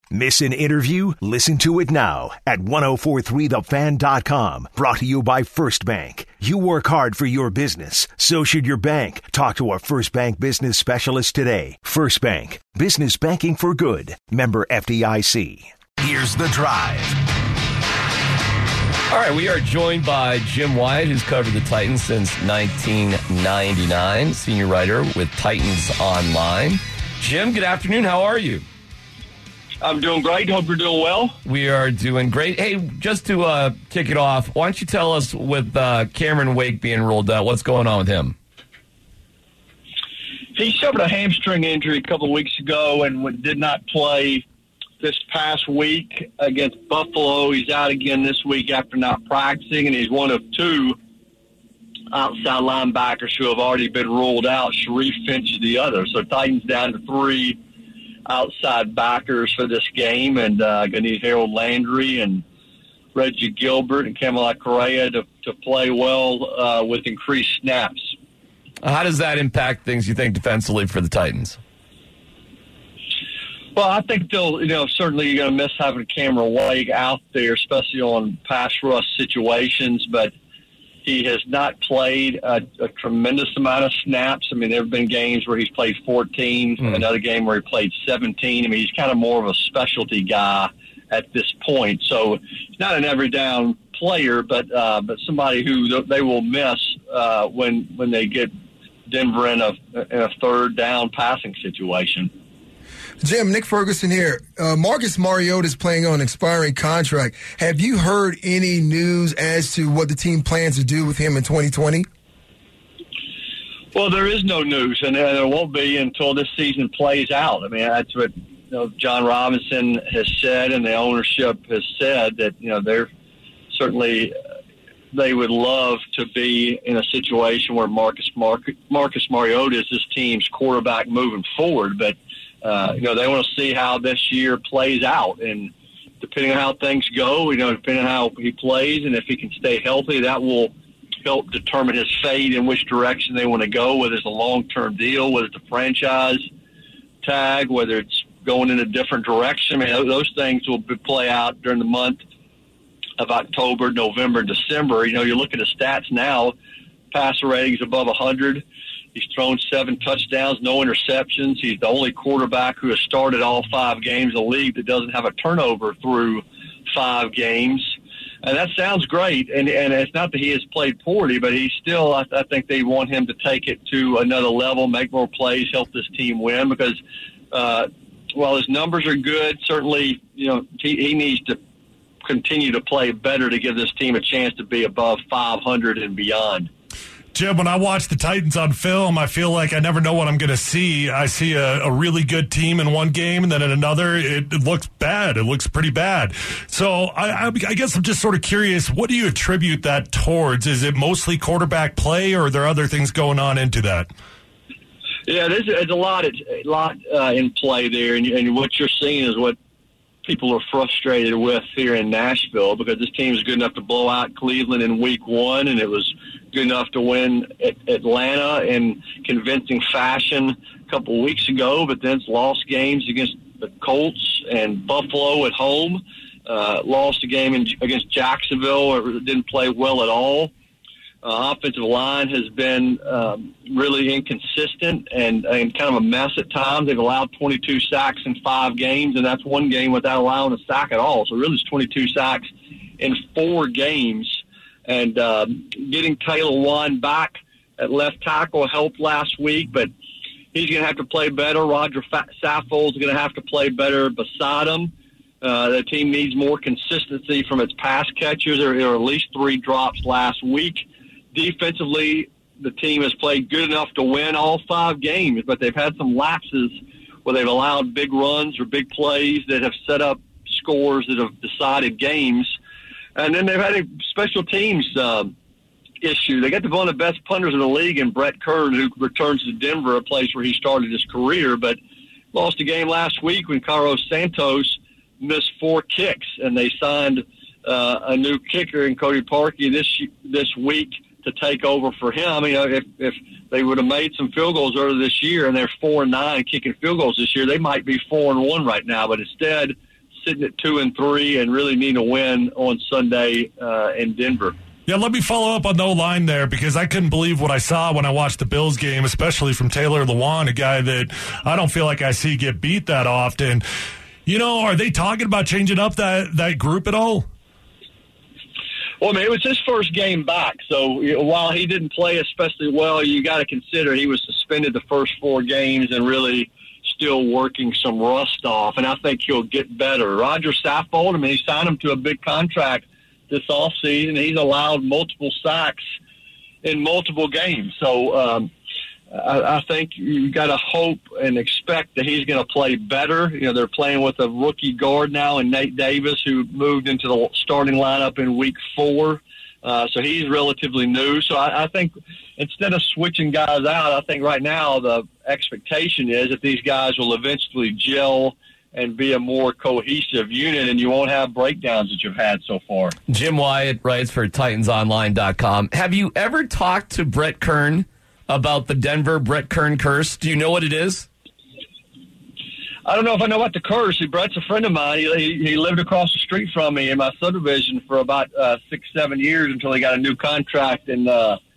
Miss an interview? Listen to it now at 1043thefan.com. Brought to you by First Bank. You work hard for your business. So should your bank. Talk to a First Bank business specialist today. First Bank. Business banking for good. Member FDIC. Here's The Drive. All right, we are joined by Jim Wyatt, who's covered the Titans since 1999, senior writer with Titans Online. Jim, good afternoon. How are you? I'm doing great. Hope you're doing well. We are doing great. Hey, just to kick it off, why don't you tell us, with Cameron Wake being ruled out, what's going on with him? He suffered a hamstring injury a couple of weeks ago and did not play this past week against Buffalo. He's out again this week after not practicing, and he's one of two outside linebackers who have already been ruled out. Sharif Finch is the other. So Titans down to three outside backers for this game, and going to need Harold Landry and Reggie Gilbert and Camelot Correa to play well with increased snaps. How does that impact things, you think, defensively for the Titans? Well, I think they'll, certainly you're going to miss having Cameron Wake out there, especially on pass rush situations, but he has not played a tremendous amount of snaps. I mean, there have been games where he's played 14, another game where he played 17. I mean, he's kind of more of a specialty guy at this point. So he's not an every down player, but somebody who they will miss when they get Denver in a third down passing situation. Jim, Nick Ferguson here. Marcus Mariota is playing on an expiring contract. Have you heard any news as to what the team plans to do with him in 2020? Well, there is no news, and there won't be until this season plays out. I mean, that's what John Robinson has said, and the ownership has said that they're certainly they would love to be in a situation where Marcus Mariota is this team's quarterback moving forward, but they want to see how this year plays out, and depending on how things go, depending on how he plays and if he can stay healthy, that will help determine his fate and which direction they want to go, whether it's a long-term deal, whether it's a franchise tag, whether it's going in a different direction. I mean, those things will play out during the month of October, November, and December. You look at his stats now, passer ratings above 100. He's thrown 7 touchdowns, no interceptions. He's the only quarterback who has started all 5 games in the league that doesn't have a turnover through 5 games. And that sounds great. And it's not that he has played poorly, but he's still, I think they want him to take it to another level, make more plays, help this team win. Because while his numbers are good, certainly, he needs to continue to play better to give this team a chance to be above 500 and beyond. Jim, when I watch the Titans on film, I feel like I never know what I'm going to see. I see a really good team in one game, and then in another, it looks bad. It looks pretty bad. So I guess I'm just sort of curious, what do you attribute that towards? Is it mostly quarterback play, or are there other things going on into that? Yeah, there's a lot in play there, and what you're seeing is what people are frustrated with here in Nashville, because this team is good enough to blow out Cleveland in week 1, and it was good enough to win Atlanta in convincing fashion a couple of weeks ago, but then it's lost games against the Colts and Buffalo at home, lost a game against Jacksonville, or didn't play well at all. Offensive line has been really inconsistent and kind of a mess at times. They've allowed 22 sacks in 5 games, and that's one game without allowing a sack at all. So really it's 22 sacks in 4 games. And getting Taylor Wan back at left tackle helped last week, but he's going to have to play better. Roger Saffold is going to have to play better beside him. The team needs more consistency from its pass catchers. There were at least 3 drops last week. Defensively, the team has played good enough to win all 5 games, but they've had some lapses where they've allowed big runs or big plays that have set up scores that have decided games. And then they've had a special teams issue. They got one of the best punters in the league in Brett Kern, who returns to Denver, a place where he started his career, but lost a game last week when Carlos Santos missed 4 kicks, and they signed a new kicker in Cody Parkey this week to take over for him. If they would have made some field goals earlier this year, and they're 4-9 kicking field goals this year, they might be 4-1 right now. But instead, sitting at 2-3 and really need a win on Sunday in Denver. Yeah, let me follow up on the O-line there because I couldn't believe what I saw when I watched the Bills game, especially from Taylor Lewan, a guy that I don't feel like I see get beat that often. You know, are they talking about changing up that group at all? Well, I mean, it was his first game back, so while he didn't play especially well, you got to consider he was suspended the first 4 games and really still working some rust off, and I think he'll get better. Roger Saffold, I mean, he signed him to a big contract this offseason. He's allowed multiple sacks in multiple games. So I think you got to hope and expect that he's going to play better. You know, they're playing with a rookie guard now in Nate Davis, who moved into the starting lineup in week 4. So he's relatively new. So I think instead of switching guys out, I think right now the expectation is that these guys will eventually gel and be a more cohesive unit, and you won't have breakdowns that you've had so far. Jim Wyatt writes for TitansOnline.com. Have you ever talked to Brett Kern about the Denver Brett Kern curse? Do you know what it is? I don't know if I know about the curse. Brett's a friend of mine. He lived across the street from me in my subdivision for about 6-7 years until he got a new contract and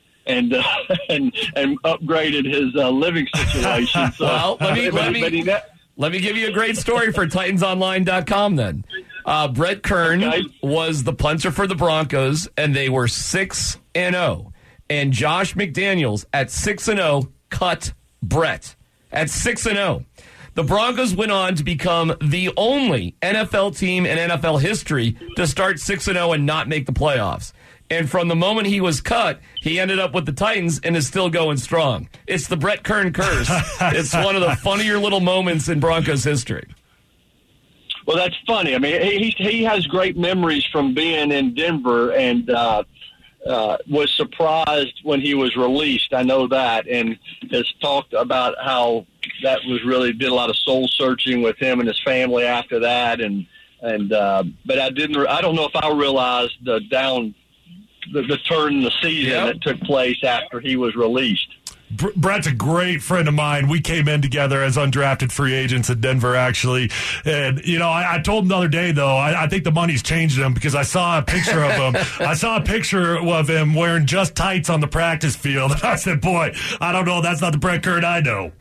upgraded his living situation. So, well, let me give you a great story for TitansOnline.com then. Brett Kern was the punter for the Broncos, and they were 6-0. And Josh McDaniels at 6-0 cut Brett at 6-0. The Broncos went on to become the only NFL team in NFL history to start 6-0 and not make the playoffs. And from the moment he was cut, he ended up with the Titans and is still going strong. It's the Brett Kern curse. It's one of the funnier little moments in Broncos history. Well, that's funny. I mean, he has great memories from being in Denver and was surprised when he was released. I know that, and has talked about how that was really did a lot of soul searching with him and his family after that. But I don't know if I realized the turn in the season that took place after he was released. Brett's a great friend of mine. We came in together as undrafted free agents in Denver, actually. And, you know, I told him the other day, though, I think the money's changed him because I saw a picture of him. I saw a picture of him wearing just tights on the practice field. And I said, boy, I don't know. That's not the Brett Kern I know.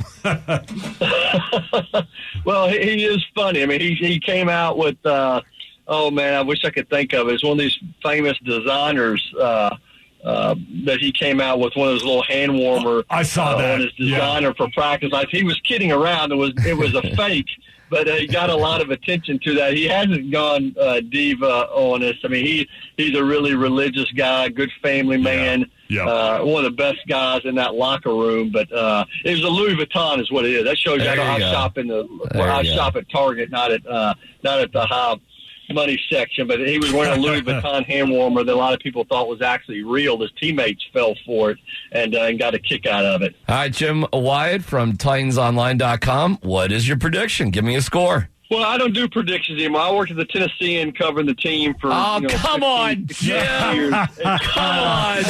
Well, he is funny. I mean, he came out with oh, man, I wish I could think of it. It's one of these famous designers that he came out with, one of those little hand warmer. I saw that. On his designer for practice. He was kidding around. It was a fake, but he got a lot of attention to that. He hasn't gone diva on us. I mean, he's a really religious guy, good family man. Yeah. One of the best guys in that locker room. But it was a Louis Vuitton, is what it is. That shows you I shop at Target, not at the high money section, but he was wearing a Louis Vuitton hand warmer that a lot of people thought was actually real. His teammates fell for it and got a kick out of it. All right, Jim Wyatt from TitansOnline.com. What is your prediction? Give me a score. Well, I don't do predictions anymore. I worked at the Tennessean covering the team for come on, Jim. years. Come on,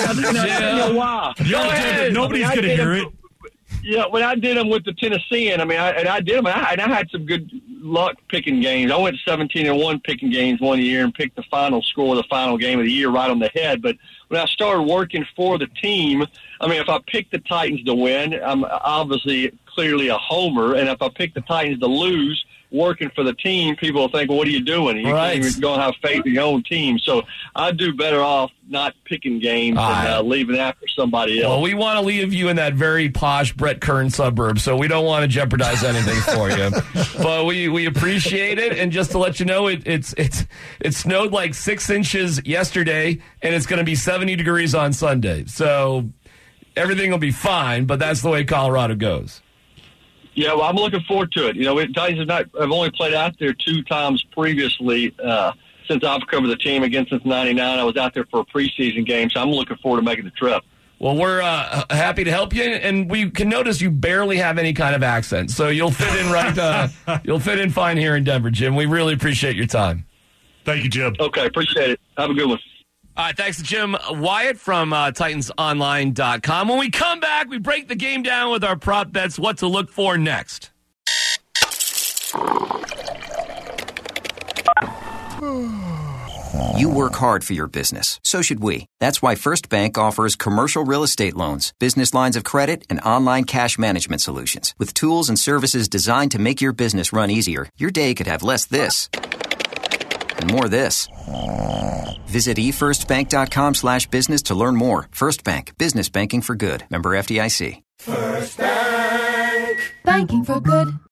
Jim. Nobody's going to hear it. Yeah, when I did them with the Tennessean, I did them, and I had some good luck picking games. I went 17-1 picking games one year and picked the final score of the final game of the year right on the head. But when I started working for the team, if I picked the Titans to win, I'm obviously clearly a homer. And if I pick the Titans to lose, working for the team, people will think, well, what are you doing? You can't even go and have faith in your own team. So I do better off not picking games and leaving after somebody else. Well, we want to leave you in that very posh Brett Kern suburb, so we don't want to jeopardize anything for you. But we appreciate it. And just to let you know, it snowed like 6 inches yesterday, and it's going to be 70 degrees on Sunday. So everything will be fine, but that's the way Colorado goes. Yeah, well, I'm looking forward to it. Titans have only played out there 2 times previously since I've covered the team, again since '99. I was out there for a preseason game, so I'm looking forward to making the trip. Well, we're happy to help you, and we can notice you barely have any kind of accent, so you'll fit in you'll fit in fine here in Denver, Jim. We really appreciate your time. Thank you, Jim. Okay, appreciate it. Have a good one. All right, thanks to Jim Wyatt from TitansOnline.com. When we come back, we break the game down with our prop bets, what to look for next. You work hard for your business. So should we. That's why First Bank offers commercial real estate loans, business lines of credit, and online cash management solutions. With tools and services designed to make your business run easier, your day could have less this and more this. Visit efirstbank.com/business to learn more. First Bank. Business banking for good. Member FDIC. First Bank. Banking for good.